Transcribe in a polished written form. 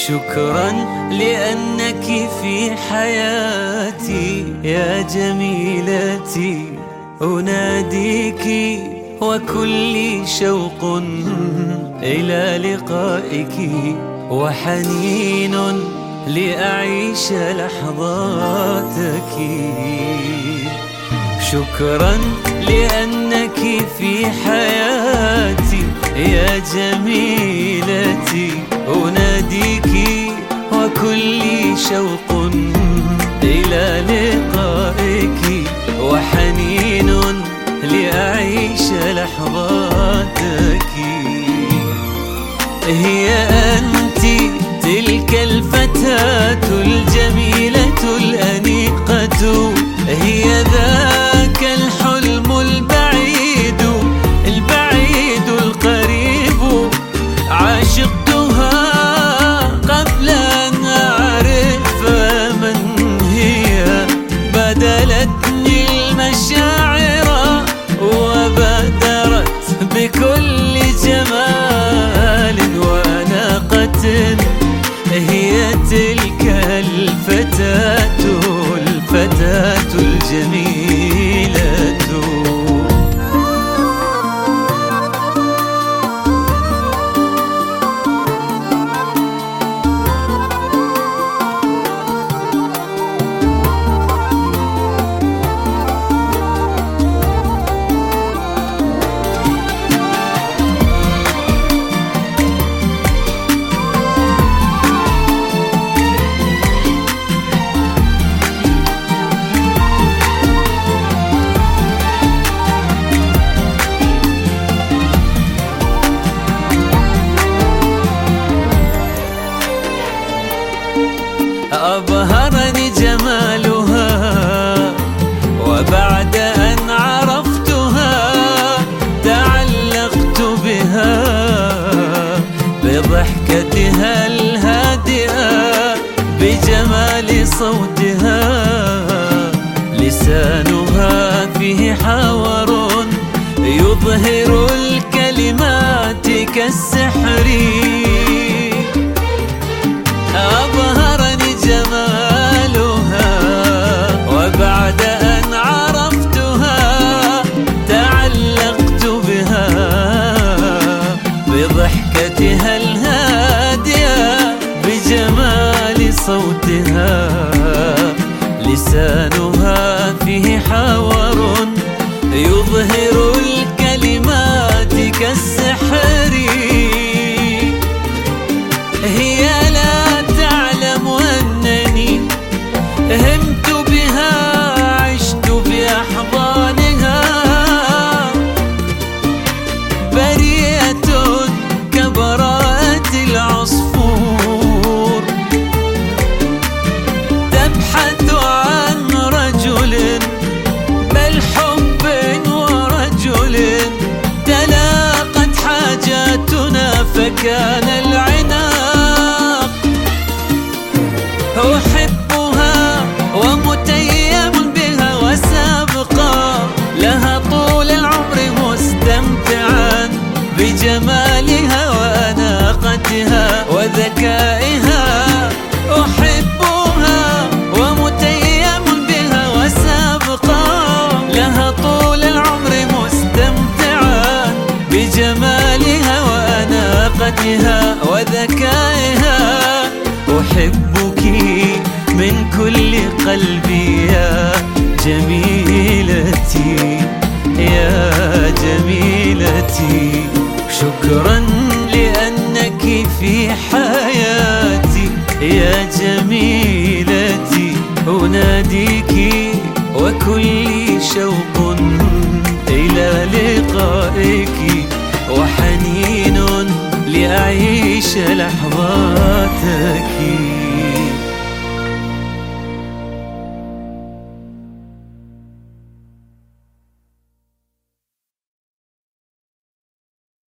شكرا لأنك في حياتي يا جميلتي، أناديك وكلي شوق إلى لقائك، وحنين لأعيش لحظاتك. شكرا لأنك في حياتي يا جميلتي، أناديك وكلي شوق إلى لقائك، وحنين لأعيش لحظاتك. هي أنت تلك الفتاة الجميلة الأنيقة، هي ذاك الحلم البعيد القريب، عاشقتها قبل أن أعرف من هي، بدلتني المشاعر وبادرت بكل جمال وأناقة. هي تلك الفتاة الجميلة. أبهرني جمالها، وبعد أن عرفتها تعلقت بها، بضحكتها الهادئة، بجمال صوتها، لسانها فيه حور يظهر الكلمات كالسحر. أبهرني جمالها، وبعد أن عرفتها تعلقت بها، بضحكتها الهادئة، بجمال صوتها، لسانها فيه حور يظهر الكلمات كالسحر. هي لا تعلم أنني همت بها، عشت بأحضانها، بريئة كبراءة العصفور، تبحث عن رجل، بل حب ورجل، تلاقت حاجاتنا فكان العناق. أحبها ومتيم بها، وسابقا لها طول العمر مستمتعا بجمالها وأناقتها وذكائها. أحبها ومتيم بها، وسابقا لها طول العمر مستمتعا بجمالها وأناقتها وذكائها. أحبك من كل قلبي يا جميلتي، يا جميلتي. شكرا لأنك في حياتي يا جميلتي، أناديك وكلي شوق إلى لقائك، وحنين لأعيش لحظاتك.